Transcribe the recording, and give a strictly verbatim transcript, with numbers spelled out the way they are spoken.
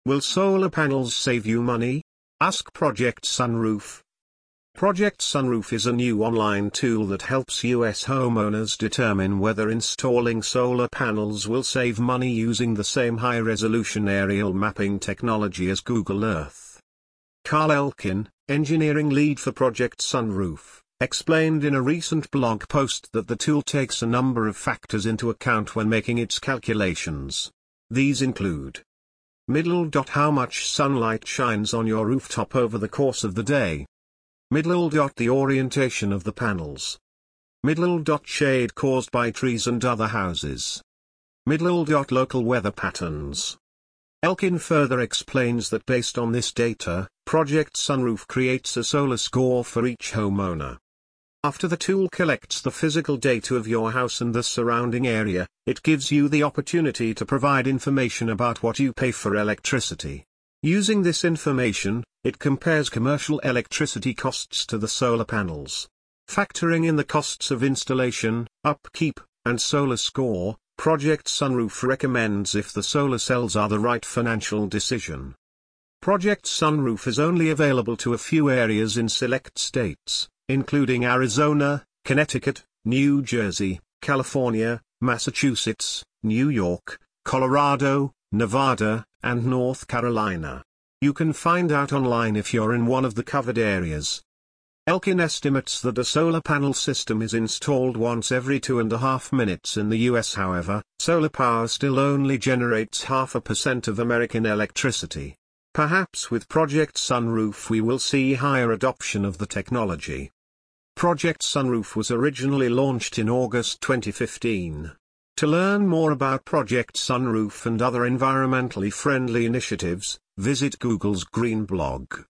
Will solar panels save you money? Ask Project Sunroof. Project Sunroof is a new online tool that helps U S homeowners determine whether installing solar panels will save money using the same high-resolution aerial mapping technology as Google Earth. Carl Elkin, engineering lead for Project Sunroof, explained in a recent blog post that the tool takes a number of factors into account when making its calculations. These include middle. How much sunlight shines on your rooftop over the course of the day. Middle. The orientation of the panels. Middle. Shade caused by trees and other houses. Middle. Local weather patterns. Elkin further explains that based on this data, Project Sunroof creates a solar score for each homeowner. After the tool collects the physical data of your house and the surrounding area, it gives you the opportunity to provide information about what you pay for electricity. Using this information, it compares commercial electricity costs to the solar panels. Factoring in the costs of installation, upkeep, and solar score, Project Sunroof recommends if the solar cells are the right financial decision. Project Sunroof is only available to a few areas in select states, including Arizona, Connecticut, New Jersey, California, Massachusetts, New York, Colorado, Nevada, and North Carolina. You can find out online if you're in one of the covered areas. Elkin estimates that a solar panel system is installed once every two and a half minutes in the U S. However, solar power still only generates half a percent of American electricity. Perhaps with Project Sunroof we will see higher adoption of the technology. Project Sunroof was originally launched in August twenty fifteen. To learn more about Project Sunroof and other environmentally friendly initiatives, visit Google's Green blog.